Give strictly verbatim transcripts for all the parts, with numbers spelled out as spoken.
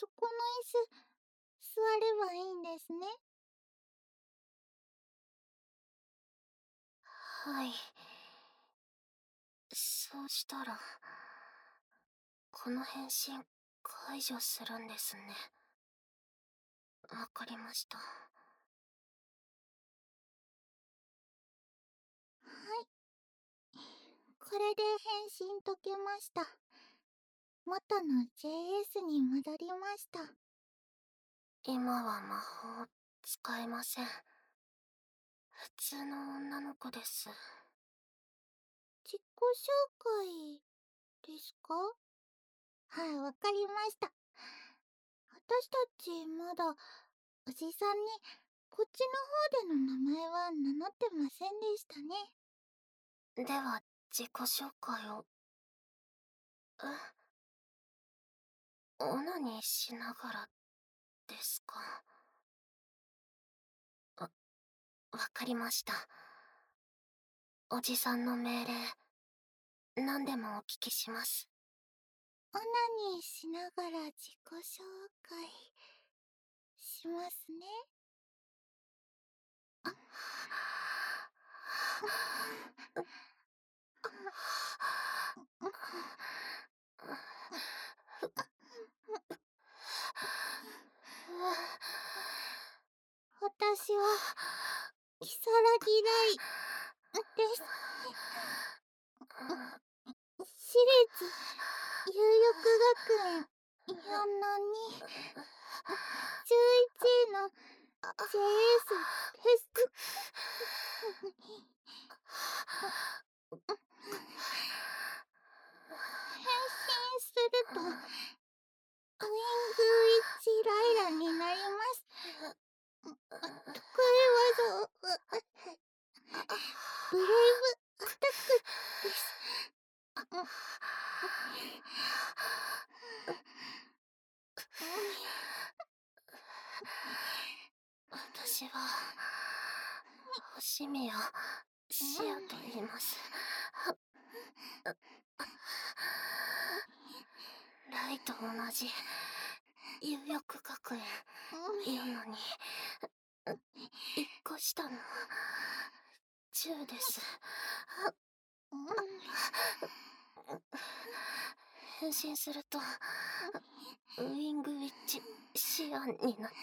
そこの椅子、座ればいいんですね。 はい。そうしたら、この変身解除するんですね。わかりました。 はい。これで変身解けました。元の ジェイエス に戻りました。 今は魔法使えません。普通の女の子です。 自己紹介ですか？はい、わかりました。私たちまだおじさんにこっちの方での名前は名乗ってませんでしたね。 では、自己紹介を。え、オナニーしながらですか？わ、わかりました。おじさんの命令、何でもお聞きします。 オナニーしながら自己紹介しますね。私は、如月大です。私立有翼学園よんのに、じゅういちいの ジェイエス です。変身すると、ウィングウィッチライラになります。得意技を、ブレイブアタックです。 私は、星宮シアと言います。ライと同じ有翼学園よのに一個下のじゅうです。変身するとウィングウィッチシアンになって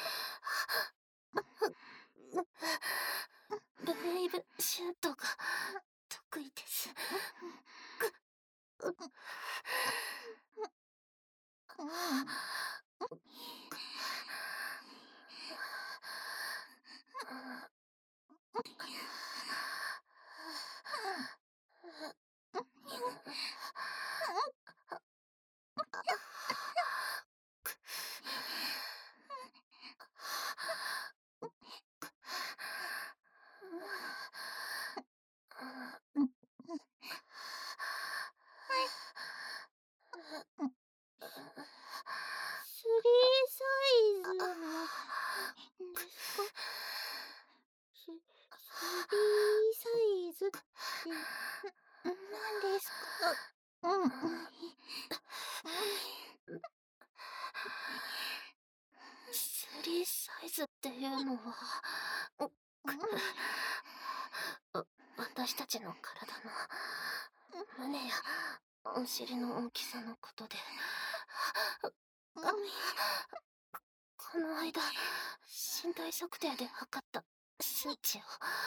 ブレイブシュートが得意です。 スリーサイズのですか？ス、スリーサイズって何ですか？うん。 スリーサイズっていうのは私たちの体の胸やお尻の大きさのことでこの間身体測定で測った数値を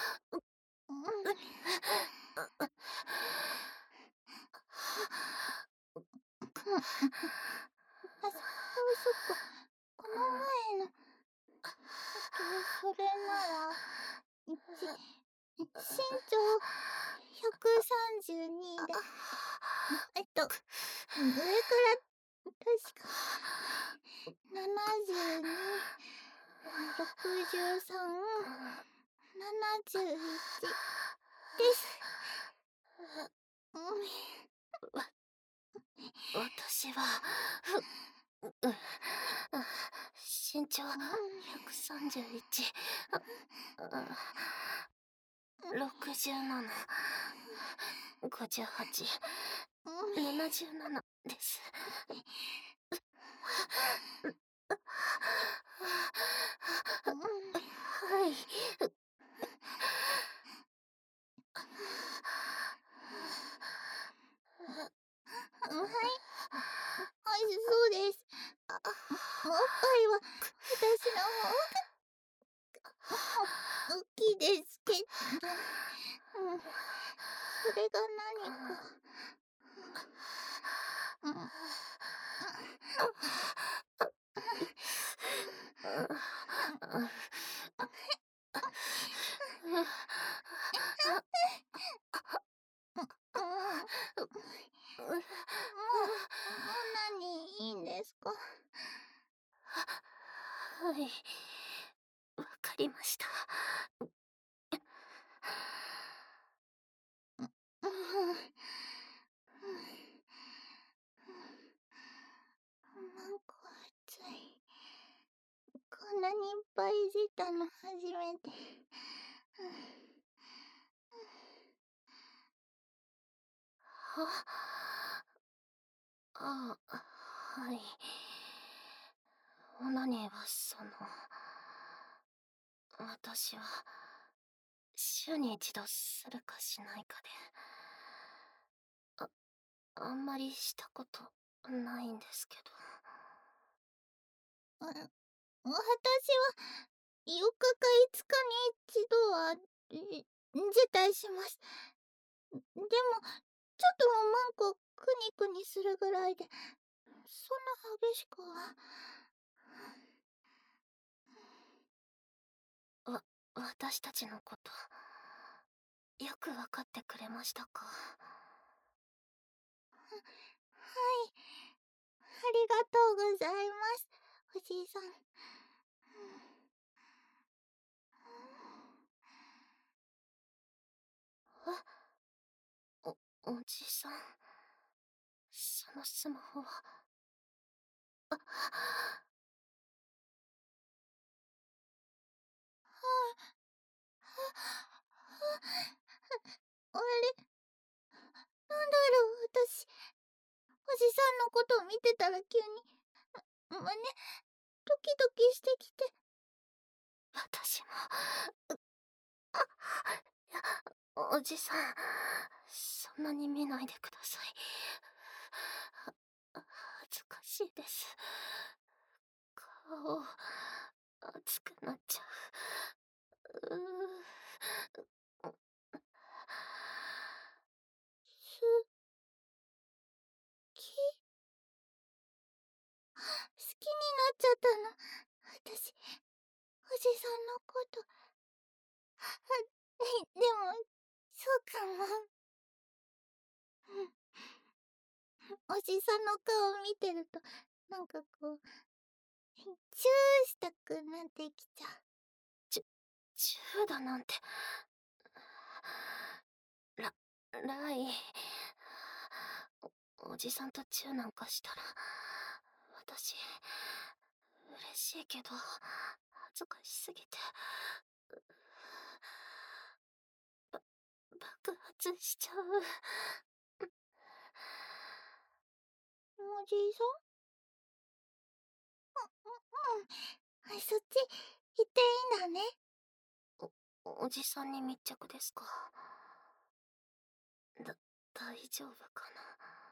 あ、そ、そっか。この前の、えっと、それなら、いち、身長ひゃくさんじゅうにで、えっと、上から確かななじゅうに、ろくじゅうさん、ななじゅういちです。 私は身長ひゃくさんじゅういち、ろくじゅうなな、ごじゅうはち、ななじゅうななです。 はい。 はい。はい、そうです。おっぱいは私の方が大きいですけど、うん、それが何か。うん、もう、もう何いいんですか？ はい、わかりました。 なんか暑い。こんなにいっぱいいじったの初めて。 あ、あ、はい。オナニーはその、私は週に一度するかしないかで、あ、あんまりしたことないんですけど。 あ、私はよっかかいつかに一度は、じ辞退します。でも、ちょっとマンコクニクニするぐらいで、そんな激しくは。 わ、私たちのこと、よくわかってくれましたか？ はい。ありがとうございます、おじいさん。 え？お、おじさん。そのスマホは。あ、 あれ、なんだろう、私。おじさんのことを見てたら急に、胸、ドキドキしてきて。 私も。あ、いや、おじさん、そんなに見ないでください。は恥ずかしいです。顔、熱くなっちゃう。うー好き、好きになっちゃったの。私、おじさんのこと。でも、そうかも。おじさんの顔を見てると、なんかこう、チューしたくなってきちゃう。 チュ、チューだなんて。ら、ライ。お、おじさんとチューなんかしたら、私、嬉しいけど、恥ずかしすぎて、ば、爆発しちゃう。 おじいさん。うん、うん。そっち、行っていいんだね。 お、おじさんに密着ですか？だ、大丈夫かな？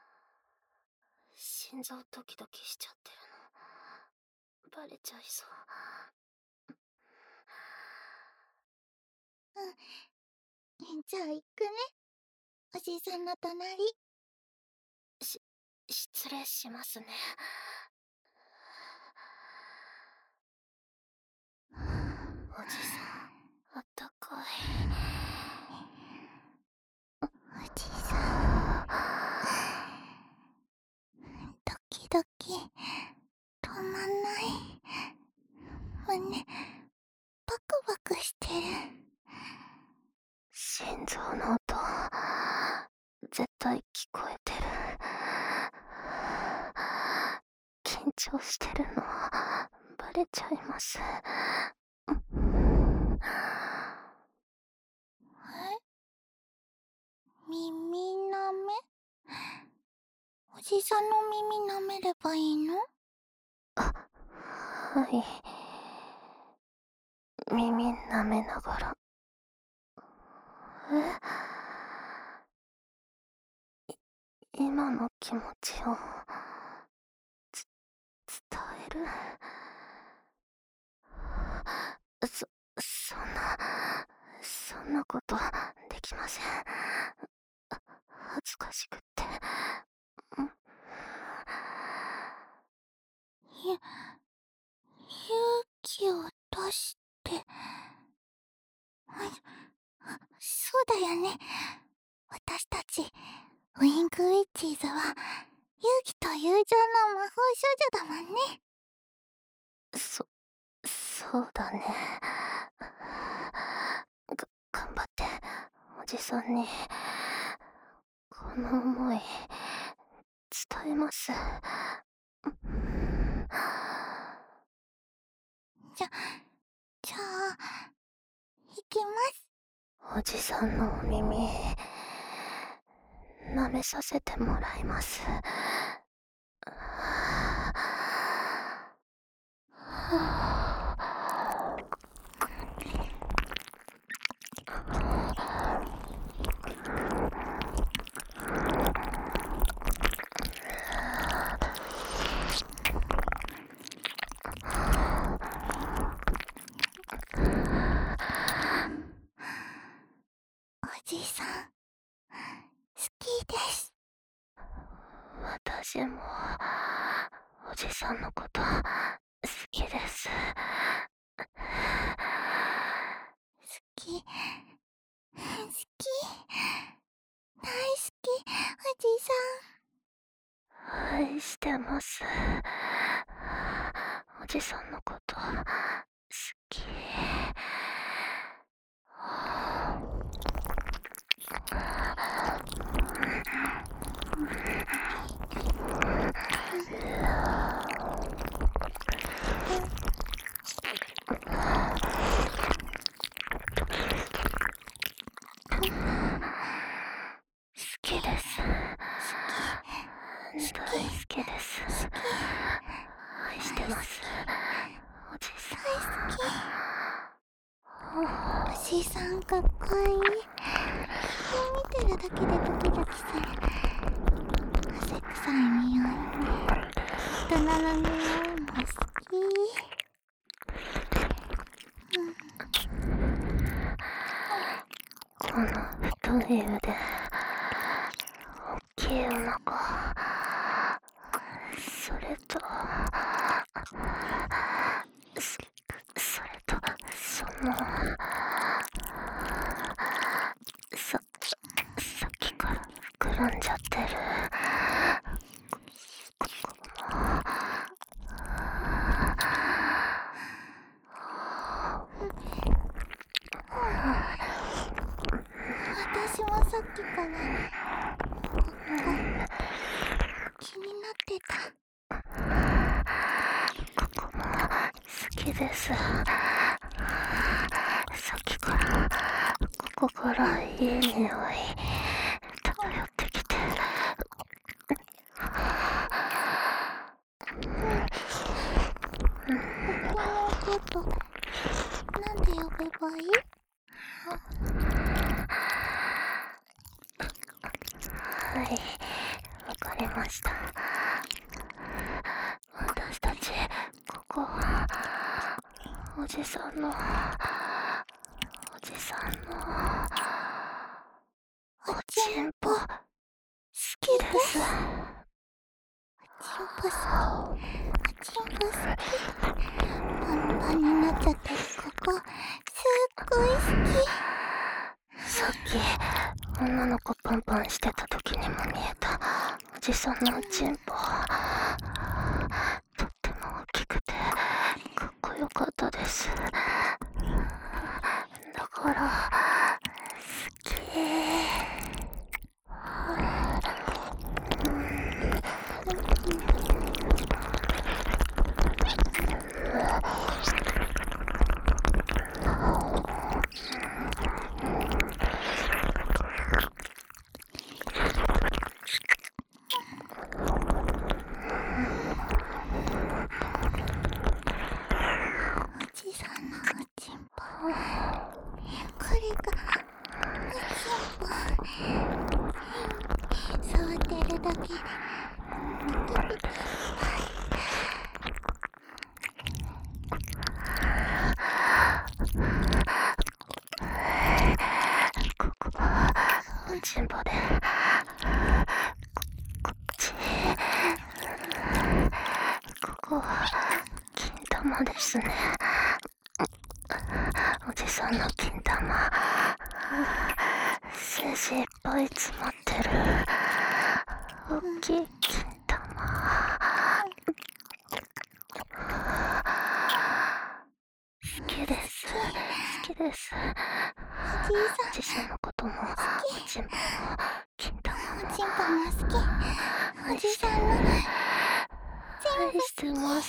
心臓ドキドキしちゃってるの、バレちゃいそう。 うん。じゃあ行くね。おじいさんの隣。 し、失礼しますね。おじさん、あったかい。 おじさん。ドキドキ、止まんない。胸、バクバクしてる。 心臓の音、絶対聞こえてる。緊張してるの、バレちゃいます。 え？耳なめ？おじさんの耳舐めればいいの？ はい。耳舐めながら。え、今の気持ちをつ伝える。そ、そんな、そんなことできません。恥ずかしくって。んゆ、勇気を出して。そうだよね。私たち、ウィングウィッチーズは、勇気と友情の魔法少女だもんね。 そ、そうだね。が、頑張って、おじさんに、この想い、伝えます。 じゃ、じゃあ、いきます。 おじさんのお耳、舐めさせてもらいます。 おじさん、好きです。 私も、おじさんのこと、好きです。 好き、好き、大好き、おじさん。愛してます。おじさんのこと、好き。好きです。大好きです。愛してます。おじさん。 おじさんかっこいい。見てるだけでドキドキする。汗臭い匂いで大人の匂いも好き。うん、 この太い腕、大きいお腹、それとそそれとそのささっきから膨らんじゃってるここも。 私もさっきからここ気になってた。 ここも好きです。さっきからここからいい匂い漂ってきて。 ここのことなんで呼べばいい？ はい、わかりました。私たちここはおじさんのおじさんのおちんぽ好きです。 おちんぽ好き。おちんぽ好き。パンパンになっちゃってるここすっごい好き。 さっき女の子パンパンしてた時にも見えたおじさんのおちんぽ、とっても大きくてかっこよかったです。だから好き。 これがおちんぽ。触ってるだけでピキピキ。 ここおちんぽでこっちここ金玉ですね。おじさんの金玉筋いっぱい詰まってる大きい金玉。好きです好きです。 おじいさん、 おじさんのこともおちんぽも金玉もおちんぽも好き。おじさんの愛してます。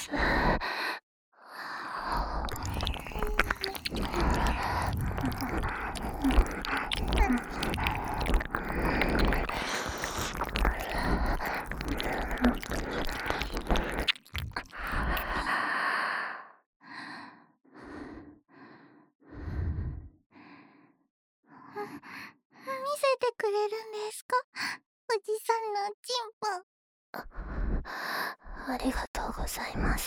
見せてくれるんですか、おじさんのおちんぽ。 ありがとうございます。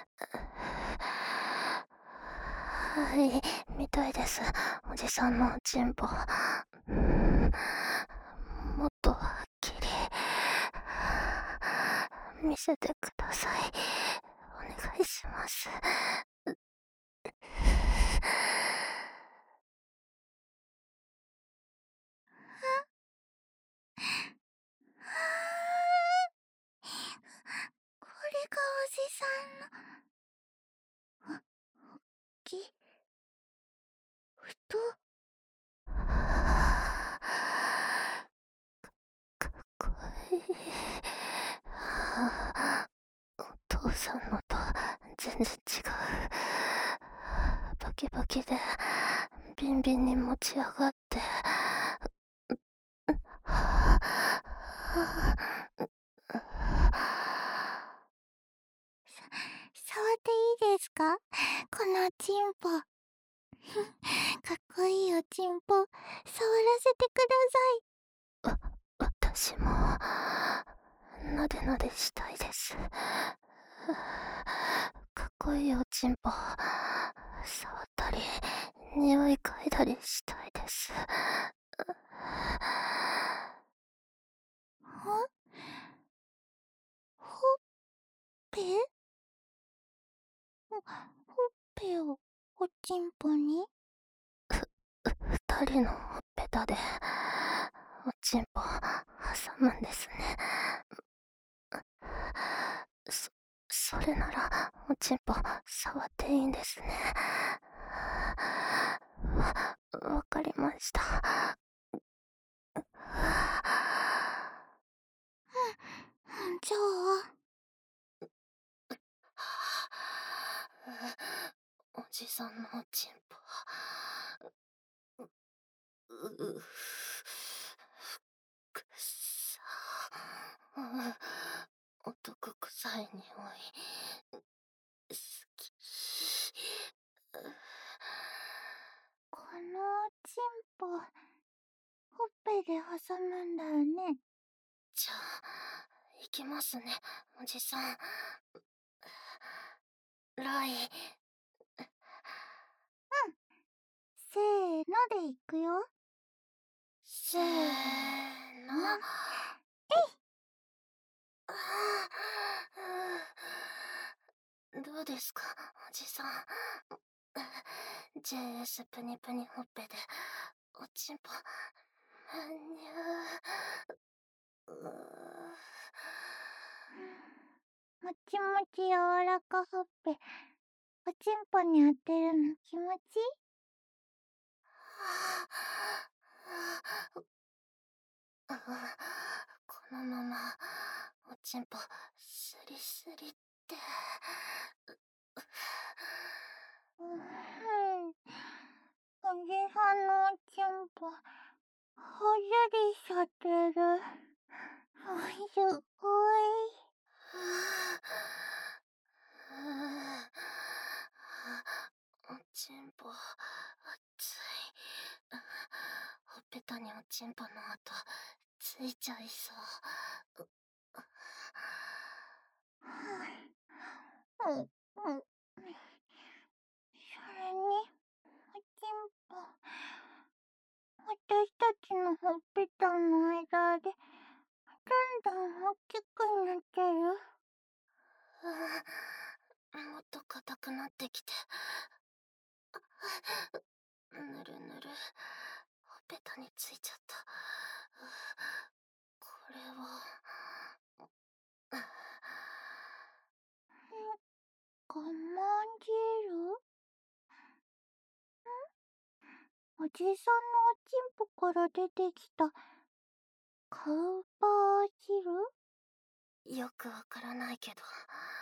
はい、見たいです。おじさんのおちんぽ。もっとはっきり見せてください。お願いします。 これがおじさんのきふと。 かっこいい。お父さんのと全然違う。バキバキでビンビンに持ち上がって触っていいですか、このおちんぽ。かっこいいおちんぽ、触らせてください。 わ、私もなでなでしたいです。かっこいいおちんぽ触ったり匂い嗅いだりしたいです。 ほほっぺほっぺをおちんぽに。 二人のほっぺたでおちんぽ挟むんですね。そ、それならおちんぽ触っていいんですね。わ、わかりました。 うん、じゃあおじさんのおちんぽううくさ男臭い匂い好き。 このおちんぽほっぺで挟むんだよね。 じゃあ行きますね、おじさん。ライ。 うん、せーのでいくよ。 せーの。どうですか、おじさん。ジェイエス プニプニほっぺでおちんぽにゅー。 もちもち柔らかほっぺ、おちんぽに当てるの気持ちいい。 このままおちんぽスリスリって。 うん、おじさんのおちんぽほずりしちゃってる。すっごい。 おチンポ、熱い。ほっぺたにおちんぽの跡、ついちゃいそう。 うん、うん。それに、おちんぽ、私たちのほっぺたの間で、どんどん大きくなってる。 うん、もっと硬くなってきて。ぬるぬる、ほっぺたについちゃった。これは。 我慢汁？おじさんのおちんぽから出てきたカウパー汁？ よくわからないけど。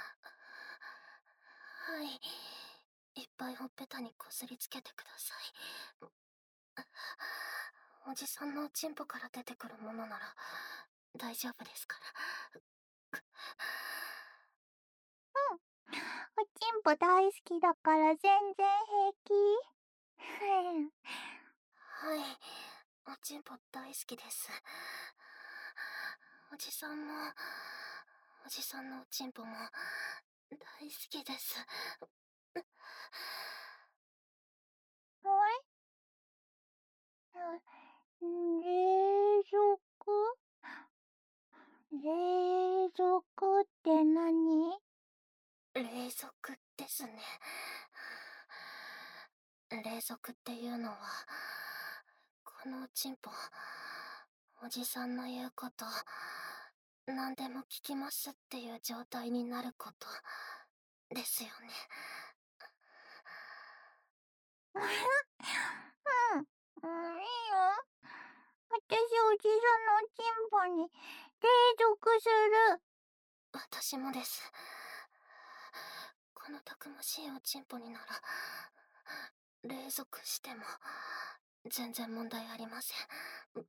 はい。いっぱいほっぺたにこすりつけてください。おじさんのおちんぽから出てくるものなら大丈夫ですから。 うん。おちんぽ大好きだから全然平気。 はい。おちんぽ大好きです。おじさんも、おじさんのおちんぽも大好きです。 冷蔵庫？冷蔵庫って何？ 冷蔵ですね。冷蔵っていうのは、このおちんぽ、おじさんの言うこと、何でも聞きますっていう状態になること、ですよね。 うん、うん、いいよ。私、おじさんのおちんぽに冷蔵する。 私もです。このたくましいおちんぽになら、冷蔵しても、全然問題ありません。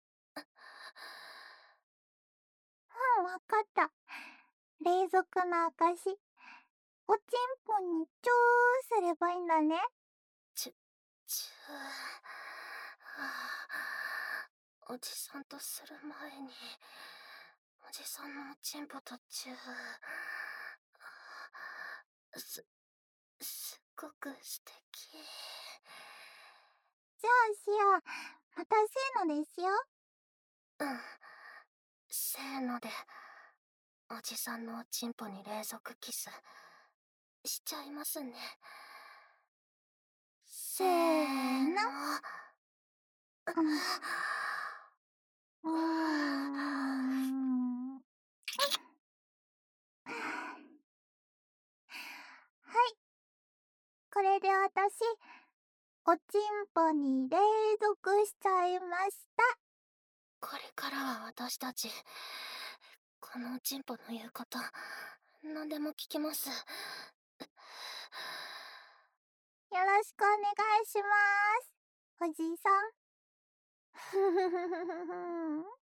うん、わかった。冷蔵の証。おちんぽにチューすればいいんだね。 チュ、チュー。おじさんとする前に、おじさんのおちんぽとチュー。す、すっごく素敵。 じゃあしよう。またせーのですよ。 うん。せーので、おじさんのおちんぽに冷蔵キス、しちゃいますね。 せーの。うん。うーん。はい。これで私、おちんぽに冷蔵しちゃいました。 これからは私たち、このおちんぽの言うこと、何でも聞きます。よろしくお願いします。おじいさん。ふふふふふ。